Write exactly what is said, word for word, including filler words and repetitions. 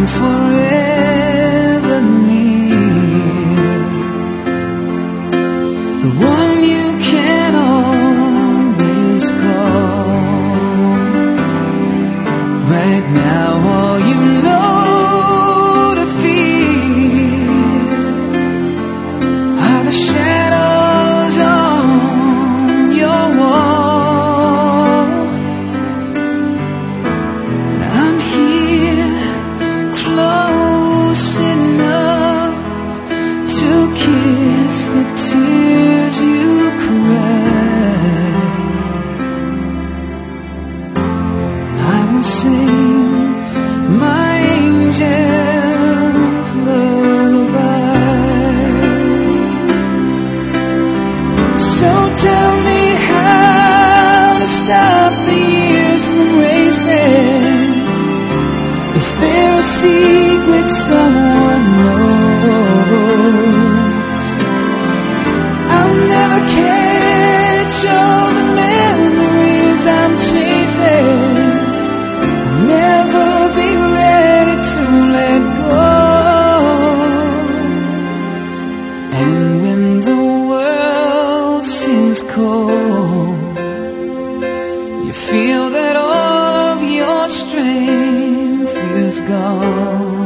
forever near, the one you can always call. Right now all you know to fear are the shadows on your wall. I'm here close enough to kiss the tears you cry. I will sing my angel's lullaby. So tell me how to stop the years from racing. Is there a secret someone knows? I'll never catch all the memories I'm chasing. I'll never be ready to let go. And when the world seems cold, you feel that all of your strength is gone.